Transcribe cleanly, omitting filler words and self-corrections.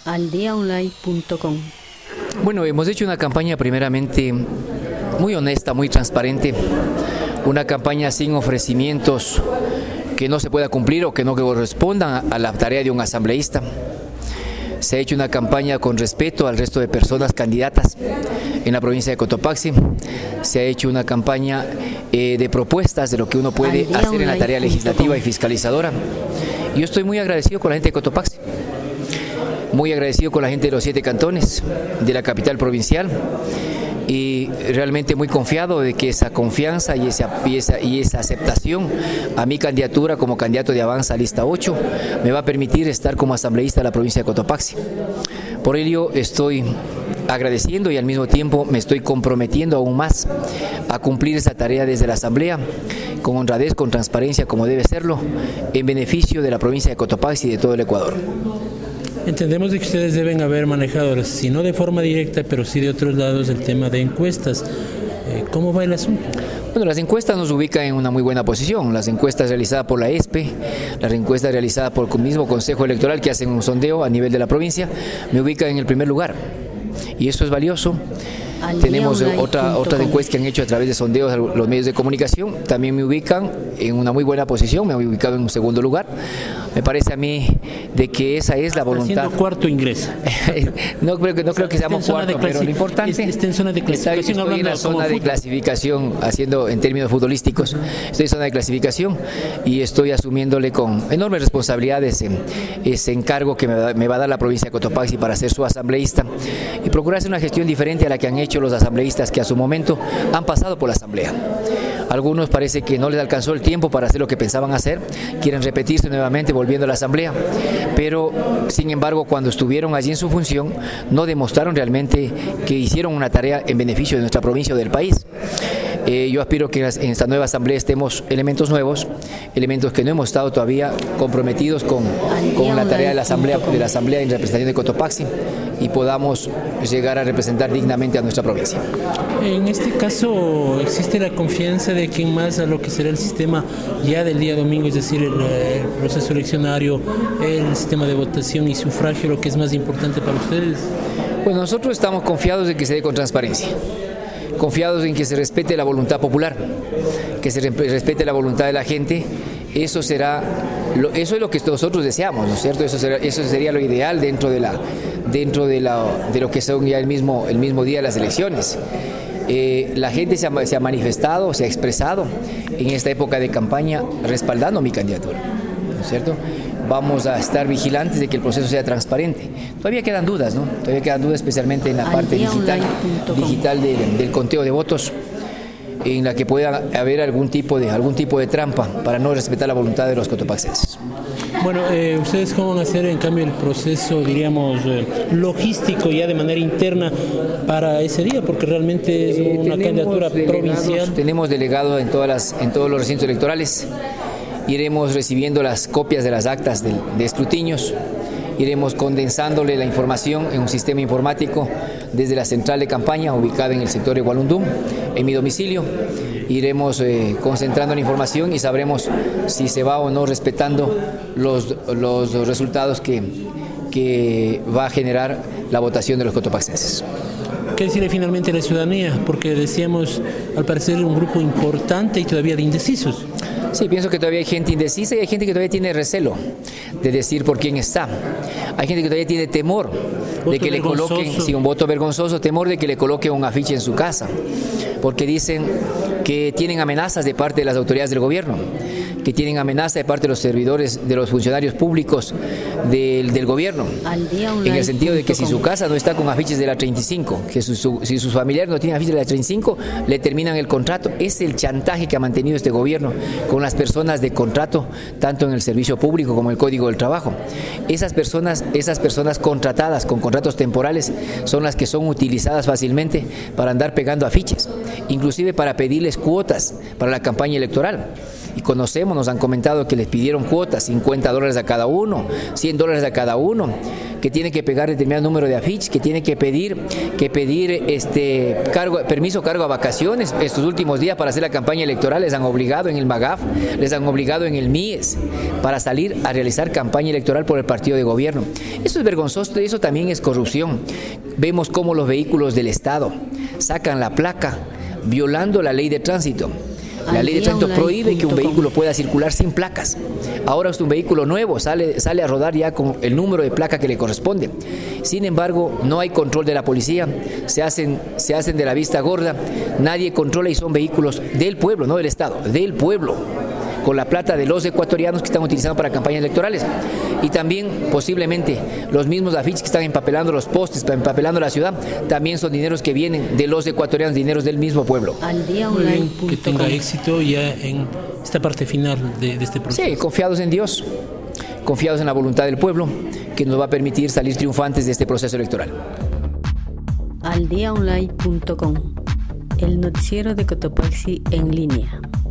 aldiaonline.com. Bueno, hemos hecho una campaña primeramente muy honesta, muy transparente, una campaña sin ofrecimientos que no se pueda cumplir o que no correspondan a la tarea de un asambleísta. Se ha hecho una campaña con respeto al resto de personas candidatas en la provincia de Cotopaxi. Se ha hecho una campaña de propuestas de lo que uno puede hacer en la tarea legislativa y fiscalizadora. Yo estoy muy agradecido con la gente de Cotopaxi, muy agradecido con la gente de los 7 cantones, de la capital provincial, y realmente muy confiado de que esa confianza y esa aceptación a mi candidatura como candidato de Avanza Lista 8 me va a permitir estar como asambleísta de la provincia de Cotopaxi. Por ello estoy agradeciendo y al mismo tiempo me estoy comprometiendo aún más a cumplir esa tarea desde la asamblea con honradez, con transparencia, como debe serlo, en beneficio de la provincia de Cotopaxi y de todo el Ecuador. Entendemos de que ustedes deben haber manejado, si no de forma directa, pero sí de otros lados, el tema de encuestas. ¿Cómo va el asunto? Bueno, las encuestas nos ubican en una muy buena posición. Las encuestas realizadas por la ESPE, las encuestas realizadas por el mismo Consejo Electoral que hacen un sondeo a nivel de la provincia, me ubican en el primer lugar. Y eso es valioso. Tenemos otra encuesta que han hecho a través de sondeos a los medios de comunicación, también me ubican en una muy buena posición, me han ubicado en un segundo lugar. Me parece a mí de que esa es la voluntad. Siendo cuarto ingresa. no creo que seamos cuarto, pero lo importante está en zona de clasificación. Estoy en la zona de clasificación, haciendo en términos futbolísticos, estoy en zona de clasificación y estoy asumiéndole con enormes responsabilidades ese encargo que me va a dar la provincia de Cotopaxi para ser su asambleísta y procurar hacer una gestión diferente a la que han hecho los asambleístas que a su momento han pasado por la asamblea. Algunos parece que no les alcanzó el tiempo para hacer lo que pensaban hacer, quieren repetirse nuevamente volviendo a la asamblea, pero sin embargo cuando estuvieron allí en su función no demostraron realmente que hicieron una tarea en beneficio de nuestra provincia o del país. Yo aspiro que en esta nueva asamblea estemos elementos nuevos, elementos que no hemos estado todavía comprometidos con la tarea de la asamblea en representación de Cotopaxi y podamos llegar a representar dignamente a nuestra provincia. En este caso, ¿existe la confianza de que más a lo que será el sistema ya del día domingo, es decir, el proceso eleccionario, el sistema de votación y sufragio, lo que es más importante para ustedes? Bueno, nosotros estamos confiados de que se dé con transparencia, confiados en que se respete la voluntad popular, que se respete la voluntad de la gente. Eso es lo que nosotros deseamos, ¿no es cierto? Eso sería lo ideal dentro de lo que son ya el mismo día de las elecciones. La gente se ha manifestado, se ha expresado en esta época de campaña respaldando mi candidatura, ¿no es cierto? Vamos a estar vigilantes de que el proceso sea transparente. Todavía quedan dudas, ¿no? Todavía quedan dudas, especialmente en la parte digital del conteo de votos, en la que pueda haber algún tipo de trampa para no respetar la voluntad de los cotopaxenses. Bueno, ¿ustedes cómo van a hacer en cambio el proceso, diríamos, logístico ya de manera interna para ese día? Porque realmente es una candidatura provincial. Tenemos delegados en todos los recintos electorales. Iremos recibiendo las copias de las actas de escrutinios. Iremos condensándole la información en un sistema informático desde la central de campaña ubicada en el sector de Gualundum, en mi domicilio. Iremos concentrando la información y sabremos si se va o no respetando los resultados que va a generar la votación de los cotopaxenses. ¿Qué decirle finalmente a la ciudadanía? Porque decíamos, al parecer, un grupo importante y todavía de indecisos. Sí, pienso que todavía hay gente indecisa y hay gente que todavía tiene recelo de decir por quién está. Hay gente que todavía tiene temor de que le coloquen, un voto vergonzoso, temor de que le coloquen un afiche en su casa, porque dicen que tienen amenazas de parte de las autoridades del gobierno, que tienen amenaza de parte de los servidores, de los funcionarios públicos del gobierno, en el sentido de que si su casa no está con afiches de la 35, que si sus familiares no tienen afiches de la 35, le terminan el contrato. Es el chantaje que ha mantenido este gobierno con las personas de contrato, tanto en el servicio público como en el Código del Trabajo. Esas personas contratadas con contratos temporales son las que son utilizadas fácilmente para andar pegando afiches, inclusive para pedirles cuotas para la campaña electoral. Y conocemos, nos han comentado que les pidieron cuotas, $50 a cada uno, $100 a cada uno, que tiene que pegar determinado número de afiches, que tiene que pedir permiso cargo a vacaciones estos últimos días para hacer la campaña electoral. Les han obligado en el MAGAF, les han obligado en el MIES para salir a realizar campaña electoral por el partido de gobierno. Eso es vergonzoso y eso también es corrupción. Vemos cómo los vehículos del Estado sacan la placa violando la ley de tránsito. La ley de tránsito prohíbe que un vehículo pueda circular sin placas. Ahora un vehículo nuevo sale a rodar ya con el número de placa que le corresponde. Sin embargo, no hay control de la policía, se hacen de la vista gorda, nadie controla y son vehículos del pueblo, no del Estado, del pueblo, con la plata de los ecuatorianos que están utilizando para campañas electorales. Y también posiblemente los mismos afiches que están empapelando los postes, empapelando la ciudad, también son dineros que vienen de los ecuatorianos, dineros del mismo pueblo. Que tenga éxito ya en esta parte final de este proceso. Sí, confiados en Dios, confiados en la voluntad del pueblo, que nos va a permitir salir triunfantes de este proceso electoral. Aldiaonline.com, el noticiero de Cotopaxi en línea.